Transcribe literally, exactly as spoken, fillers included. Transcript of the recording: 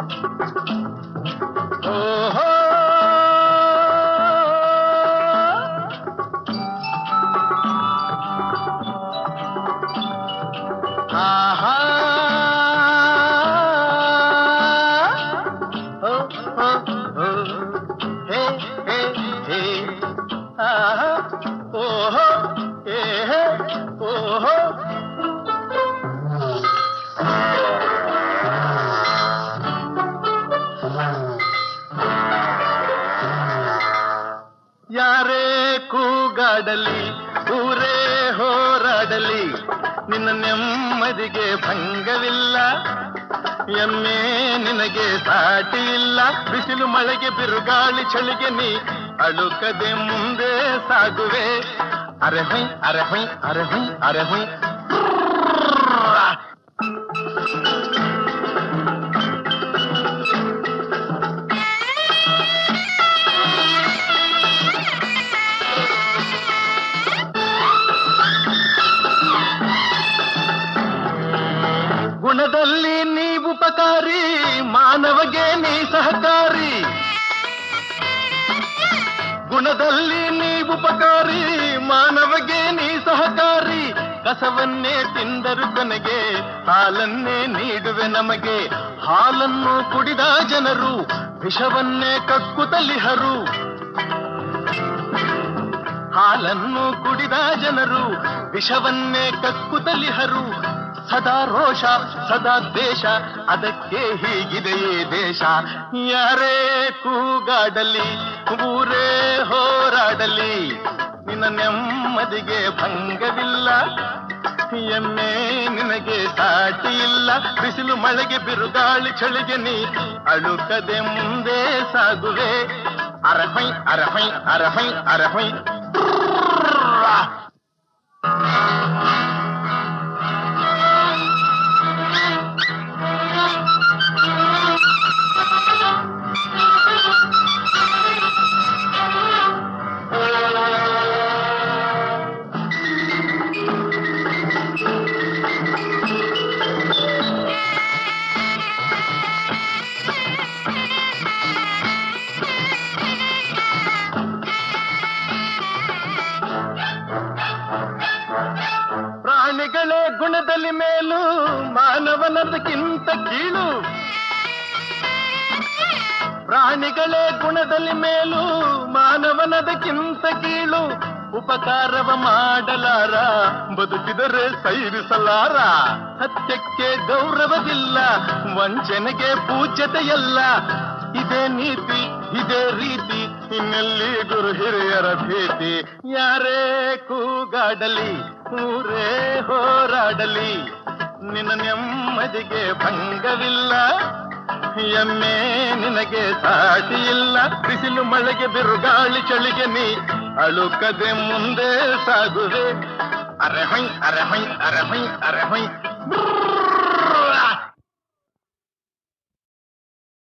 ಓಹೋ ಆಹಾ ಓ ಓ ಓ ಹೇ ಹೇ ಹೇ ಆಹಾ ಓಹೋ ಹೇ ಹೇ ಓಹೋ ಯಾರೇ ಕೂಗಾಡಲಿ ಊರೇ ಹೋರಾಡಲಿ ನಿನ್ನ ನೆಮ್ಮದಿಗೆ ಭಂಗವಿಲ್ಲ. ಎಮ್ಮೆ ನಿನಗೆ ಸಾಟಿ ಇಲ್ಲ. ಬಿಸಿಲು ಮಳೆಗೆ ಬಿರುಗಾಳಿ ಚಳಿಗೆ ನೀ ಅಳುಕದೆ ಮುಂದೆ ಸಾಗುವೆ. ಅರೆ ಹೊಯ್ ಅರೆ ಹೊಯ್ ಅರೆ ಹೊಯ್ ಅರೆ ಹೊಯ್. ಗುಣದಲ್ಲಿ ನೀ ಉಪಕಾರಿ, ಮಾನವಗೆ ನೀ ಸಹಕಾರಿ. ಗುಣದಲ್ಲಿ ನೀ ಉಪಕಾರಿ, ಮಾನವಗೆ ನೀ ಸಹಕಾರಿ. ಕಸವನ್ನೇ ತಿಂದರು ಕೊನೆಗೆ ಹಾಲನ್ನೇ ನೀಡುವೆ ನಮಗೆ. ಹಾಲನ್ನು ಕುಡಿದ ಜನರು ವಿಷವನ್ನೇ ಕಕ್ಕುತ್ತಲಿಹರು. ಹಾಲನ್ನು ಕುಡಿದ ಜನರು ವಿಷವನ್ನೇ ಕಕ್ಕುತ್ತಲಿಹರು. ಸದಾ ರೋಷ ಸದಾ ದ್ವೇಷ, ಅದಕ್ಕೆ ಹೀಗಿದೆಯೇ ದೇಶ. ಯಾರೇ ಕೂಗಾಡಲಿ ಊರೇ ಹೋರಾಡಲಿ ನಿನ್ನ ನೆಮ್ಮದಿಗೆ ಭಂಗವಿಲ್ಲ. ಎಮ್ಮೆ ನಿನಗೆ ಸಾಟಿ ಇಲ್ಲ. ಬಿಸಿಲು ಮಳೆಗೆ ಬಿರುಗಾಳಿ ಚಳಿಗೆ ನೀ ಅಳುಕದೆ ಮುಂದೆ ಸಾಗುವೆ. ಅರಹೈ ಅರಹೈ ಅರಹೈ ಅರಹೈ. ಪ್ರಾಣಿಗಳೇ ಗುಣದಲ್ಲಿ ಮೇಲು, ಮಾನವನದಕ್ಕಿಂತ ಕೀಳು. ಪ್ರಾಣಿಗಳೇ ಗುಣದಲ್ಲಿ ಮೇಲು, ಮಾನವನದಕ್ಕಿಂತ ಕೀಳು. ಉಪಕಾರವ ಮಾಡಲಾರ, ಬದುಕಿದರೆ ಸೈರಿಸಲಾರ. ಸತ್ಯಕ್ಕೆ ಗೌರವವಿಲ್ಲ, ವಂಚನೆಗೆ ಪೂಜ್ಯತೆಯಲ್ಲ. ಇದೇ ನೀತಿ ಇದೇ ರೀತಿ, ಇನ್ನೆಲ್ಲಿ ಗುರು ಹಿರಿಯರ ಭೀತಿ. ಯಾರೇ ಕೂಗಾಡಲಿ ಊರೇ ಹೋರಾಡಲಿ ನಿನ್ನ ನೆಮ್ಮದಿಗೆ ಭಂಗವಿಲ್ಲ. ಎಮ್ಮೆ ನಿನಗೆ ಸಾಟಿ ಇಲ್ಲ. ಬಿಸಿಲು ಮಳೆಗೆ ಬಿರುಗಾಳಿ ಚಳಿಗೆ ನೀ ಅಳುಕದೆ ಮುಂದೆ ಸಾಗುವೆ. ಅರೆ ಹೊಯ್ ಅರೆ ಹೊಯ್ ಅರೆ ಹೊಯ್ ಅರೆ ಹೊಯ್.